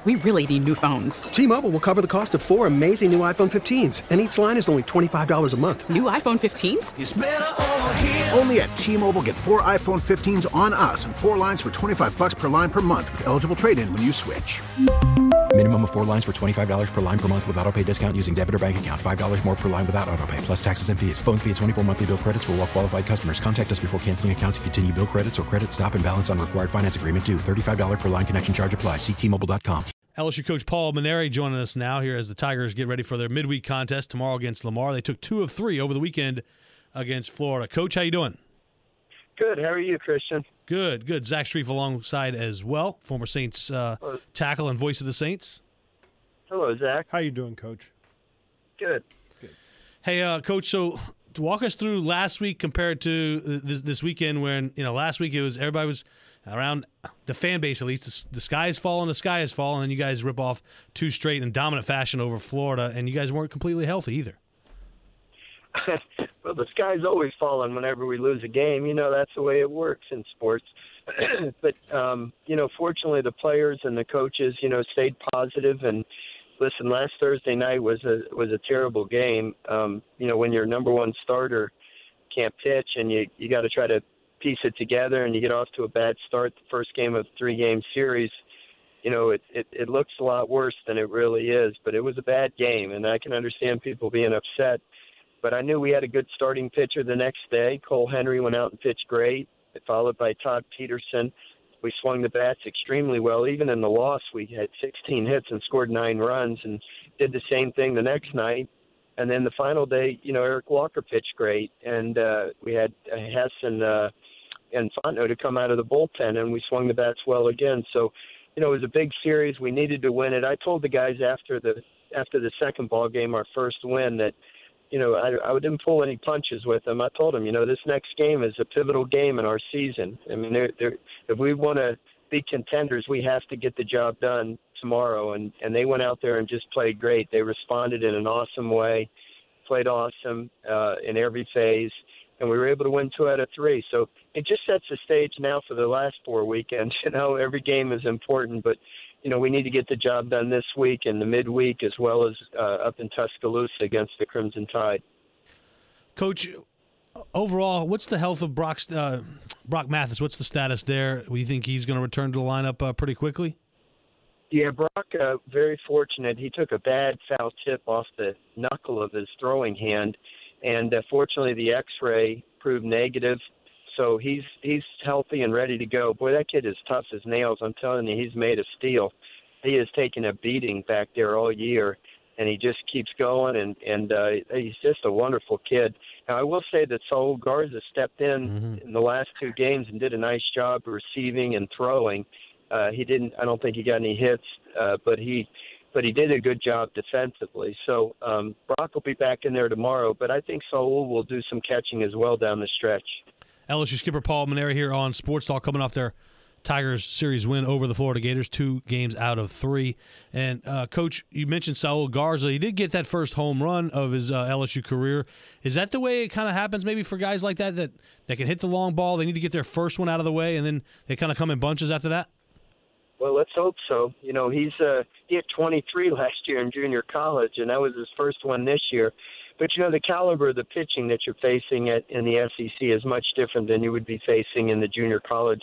We really need new phones. T-Mobile will cover the cost of 4 amazing new iPhone 15s, and each line is only $25 a month. New iPhone 15s? It's better over here. Only at T-Mobile, get 4 iPhone 15s on us and 4 lines for $25 per line per month with eligible trade-in when you switch. Minimum of 4 lines for $25 per line per month with autopay discount using debit or bank account. $5 more per line without autopay, plus taxes and fees. Phone fee at 24 monthly bill credits for well-qualified customers. Contact us before canceling account to continue bill credits or credit stop and balance on required finance agreement due. $35 per line connection charge applies. See T-Mobile.com. LSU coach Paul Mainieri joining us now here as the Tigers get ready for their midweek contest tomorrow against Lamar. They took 2 of 3 over the weekend against Florida. Coach, how you doing? Good. How are you, Christian? Good, good. Zach Strief alongside as well, former Saints tackle and voice of the Saints. Hello, Zach. How you doing, Coach? Good. Hey, Coach, so to walk us through last week compared to this weekend when, last week everybody was around the fan base at least. The sky is falling, and then you guys rip off 2 straight in dominant fashion over Florida, and you guys weren't completely healthy either. Well, the sky's always falling whenever we lose a game. That's the way it works in sports. But, fortunately the players and the coaches, stayed positive. And listen, last Thursday night was a terrible game. When your number one starter can't pitch and you got to try to piece it together and you get off to a bad start, the first game of a 3-game series, it looks a lot worse than it really is. But it was a bad game, and I can understand people being upset. But I knew we had a good starting pitcher the next day. Cole Henry went out and pitched great, followed by Todd Peterson. We swung the bats extremely well. Even in the loss, we had 16 hits and scored 9 runs, and did the same thing the next night. And then the final day, Eric Walker pitched great, and we had Hess and Fontenot to come out of the bullpen, and we swung the bats well again. So, it was a big series. We needed to win it. I told the guys after the second ball game, our first win, that I didn't pull any punches with them. I told them, this next game is a pivotal game in our season. I mean, if we want to be contenders, we have to get the job done tomorrow. And they went out there and just played great. They responded in an awesome way, played awesome in every phase, and we were able to win 2 out of 3. So it just sets the stage now for the last 4 weekends. Every game is important, but we need to get the job done this week and the midweek, as well as up in Tuscaloosa against the Crimson Tide. Coach, overall, what's the health of Brock Mathis? What's the status there? Do you think he's going to return to the lineup pretty quickly? Yeah, Brock, very fortunate. He took a bad foul tip off the knuckle of his throwing hand, and fortunately the X-ray proved negative. So he's healthy and ready to go. Boy, that kid is tough as nails. I'm telling you, he's made of steel. He has taken a beating back there all year, and he just keeps going, and he's just a wonderful kid. Now, I will say that Saul Garza stepped in the last 2 games and did a nice job receiving and throwing. I don't think he got any hits, but he did a good job defensively. So Brock will be back in there tomorrow, but I think Saul will do some catching as well down the stretch. LSU skipper Paul Mainieri here on Sports Talk, coming off their Tigers series win over the Florida Gators, 2 games out of 3. And, Coach, you mentioned Saul Garza. He did get that first home run of his LSU career. Is that the way it kind of happens maybe for guys like that can hit the long ball? They need to get their first one out of the way, and then they kind of come in bunches after that? Well, let's hope so. He had 23 last year in junior college, and that was his first one this year. But, the caliber of the pitching that you're facing in the SEC is much different than you would be facing in the junior college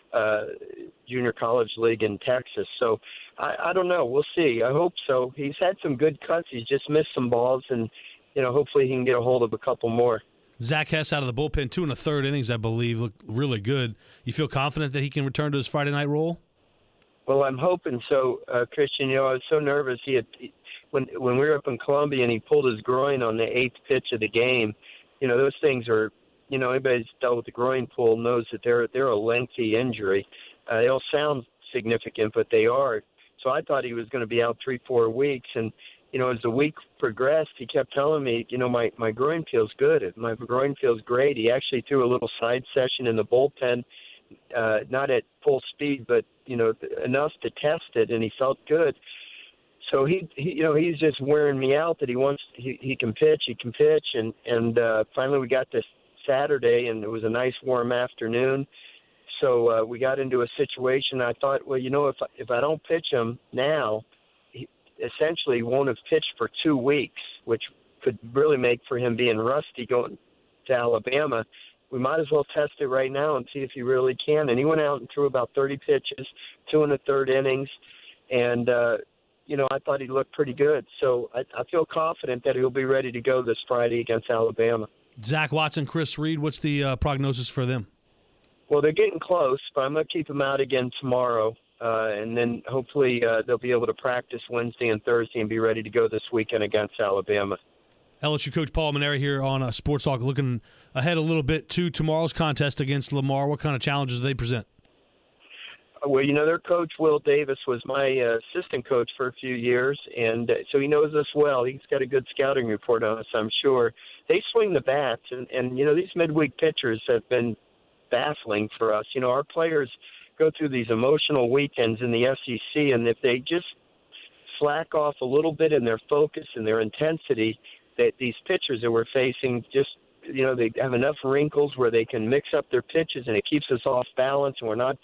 league in Texas. So I don't know. We'll see. I hope so. He's had some good cuts. He's just missed some balls, and, hopefully he can get a hold of a couple more. Zach Hess out of the bullpen, 2 1/3 innings, I believe, looked really good. You feel confident that he can return to his Friday night role? Well, I'm hoping so, Christian. I was so nervous. When we were up in Columbia and he pulled his groin on the 8th pitch of the game, those things are, anybody who's dealt with the groin pull knows that they're a lengthy injury. They all sound significant, but they are. So I thought he was going to be out 3-4 weeks. And, as the week progressed, he kept telling me, my groin feels good. My groin feels great. He actually threw a little side session in the bullpen, not at full speed, but, enough to test it, and he felt good. So he's just wearing me out that he can pitch, and finally we got this Saturday, and it was a nice warm afternoon. So we got into a situation. I thought, well, if I don't pitch him now, he essentially won't have pitched for 2 weeks, which could really make for him being rusty going to Alabama. We might as well test it right now and see if he really can. And he went out and threw about 30 pitches, 2 1/3 innings, and I thought he looked pretty good. So I feel confident that he'll be ready to go this Friday against Alabama. Zach Watson, Chris Reed, what's the prognosis for them? Well, they're getting close, but I'm going to keep them out again tomorrow. And then hopefully they'll be able to practice Wednesday and Thursday and be ready to go this weekend against Alabama. LSU coach Paul Mainieri here on Sports Talk, looking ahead a little bit to tomorrow's contest against Lamar. What kind of challenges do they present? Well, their coach, Will Davis, was my assistant coach for a few years, and so he knows us well. He's got a good scouting report on us, I'm sure. They swing the bats, and these midweek pitchers have been baffling for us. Our players go through these emotional weekends in the SEC, and if they just slack off a little bit in their focus and their intensity, that these pitchers that we're facing just, they have enough wrinkles where they can mix up their pitches, and it keeps us off balance, and we're not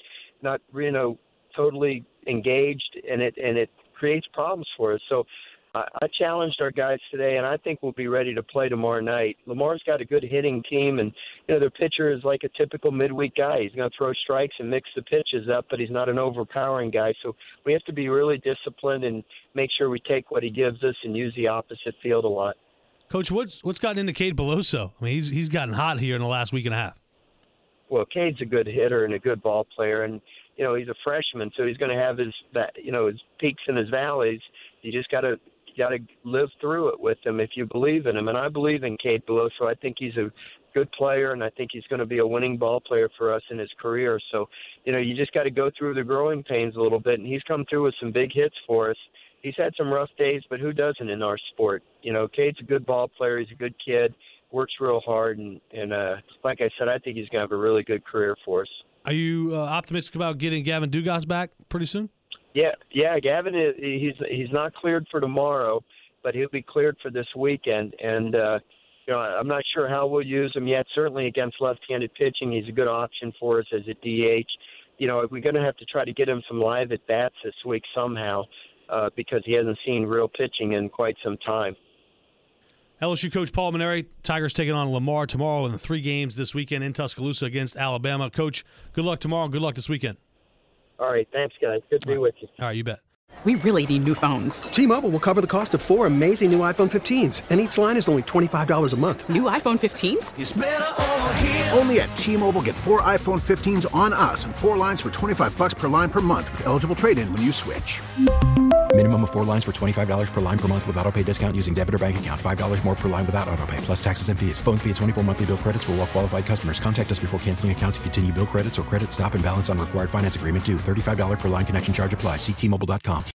totally engaged, and it creates problems for us. So I challenged our guys today, and I think we'll be ready to play tomorrow night. Lamar's got a good hitting team, and their pitcher is like a typical midweek guy. He's going to throw strikes and mix the pitches up, but he's not an overpowering guy. So we have to be really disciplined and make sure we take what he gives us and use the opposite field a lot. Coach, what's gotten into Cade Beloso? I mean, he's gotten hot here in the last week and a half. Well, Cade's a good hitter and a good ball player, and he's a freshman, so he's going to have his peaks and his valleys. You just got to live through it with him if you believe in him, and I believe in Cade Beloso. I think he's a good player, and I think he's going to be a winning ball player for us in his career. So, you just got to go through the growing pains a little bit, and he's come through with some big hits for us. He's had some rough days, but who doesn't in our sport? Cade's a good ball player. He's a good kid, works real hard, and like I said, I think he's going to have a really good career for us. Are you optimistic about getting Gavin Dugas back pretty soon? Yeah, Gavin, he's not cleared for tomorrow, but he'll be cleared for this weekend. And, I'm not sure how we'll use him yet. Certainly against left-handed pitching, he's a good option for us as a DH. We're going to have to try to get him some live at-bats this week somehow because he hasn't seen real pitching in quite some time. LSU coach Paul Mainieri, Tigers taking on Lamar tomorrow in the 3 games this weekend in Tuscaloosa against Alabama. Coach, good luck tomorrow. Good luck this weekend. All right. Thanks, guys. Good to be with you. All right, you bet. We really need new phones. T-Mobile will cover the cost of 4 amazing new iPhone 15s, and each line is only $25 a month. New iPhone 15s? It's better over here. Only at T-Mobile, get 4 iPhone 15s on us and 4 lines for $25 per line per month with eligible trade-in when you switch. Minimum of 4 lines for $25 per line per month with autopay discount using debit or bank account. $5 more per line without autopay, plus taxes and fees. Phone fee at 24 monthly bill credits for well-qualified customers. Contact us before canceling account to continue bill credits or credit stop and balance on required finance agreement due. $35 per line connection charge applies. See T-Mobile.com.